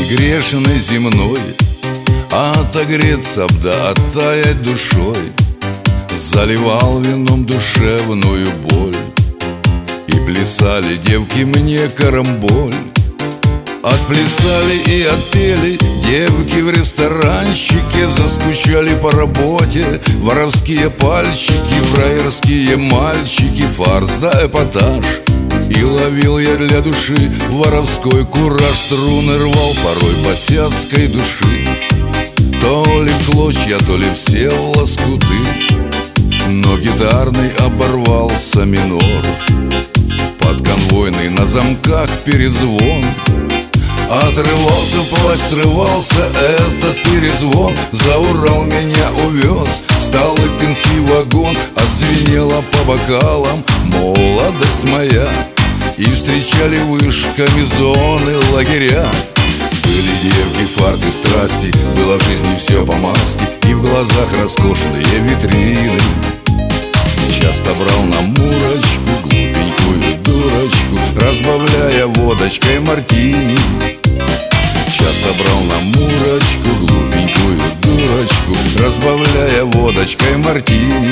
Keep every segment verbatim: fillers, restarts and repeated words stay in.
грешной земной, отогреться б да оттаять душой, заливал вином душевную боль, и плясали девки мне карамболь. Отплясали и отпели девки в ресторанчике, заскучали по работе воровские пальчики, фраерские мальчики, фарс да эпатаж. И ловил я для души воровской кураж, струны рвал порой босяцкой души. То ли клочья, то ли все лоскуты, но гитарный оборвался минор. Под конвойный на замках перезвон, отрывался плащ, срывался этот перезвон. За Урал меня увез Столыпинский вагон, отзвенела по бокалам молодость моя, и встречали вышками зоны лагеря. Были девки, фарты, страсти, было в жизни все по масти, и в глазах роскошные витрины. Часто брал на мурочку глупенькую дурочку, разбавляя водочкой мартини. Часто брал на мурочку глупенькую дурочку, разбавляя водочкой мартини.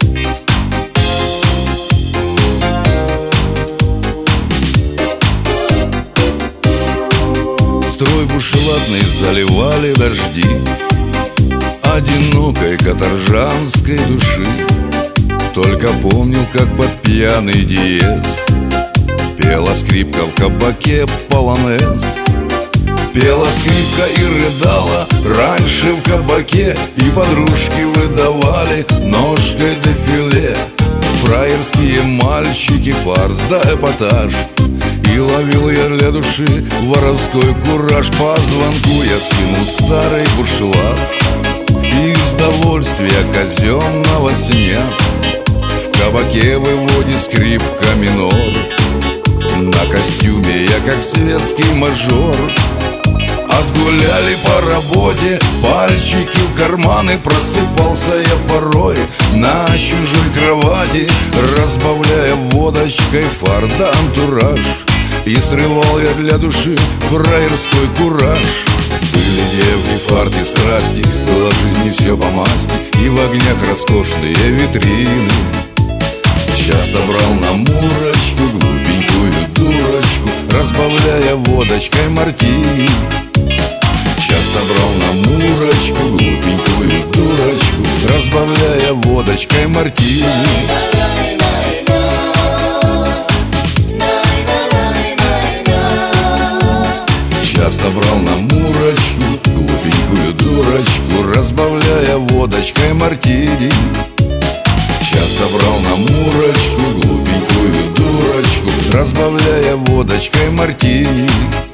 Строй бушлатный заливали дожди одинокой каторжанской души. Только помнил, как под пьяный диез пела скрипка в кабаке полонез. Пела скрипка и рыдала раньше в кабаке, и подружки выдавали ножкой дефиле. Фраерские мальчики, фарс да эпатаж. И ловил я для души воровской кураж. По звонку я скинул старый буршлаг, и из довольствия казенного снят в кабаке выводит скрипка минор. На костюме я как светский мажор. Отгуляли по работе, пальчики в карманы, просыпался я порой на чужой кровати, разбавляя водочкой фар да антураж. И срывал я для души фраерской кураж. Были девки, фарты, страсти, было в жизни все по масти, и в огнях роскошные витрины. Часто брал на мурочку глупенькую дурочку, разбавляя водочкой мартини. Часто брал на мурочку глупенькую дурочку, разбавляя водочкой мартини. Часто брал на мурочку глупенькую дурочку, разбавляя водочкой мартини. Часто брал на мурочку глупенькую дурочку, разбавляя водочкой мартини.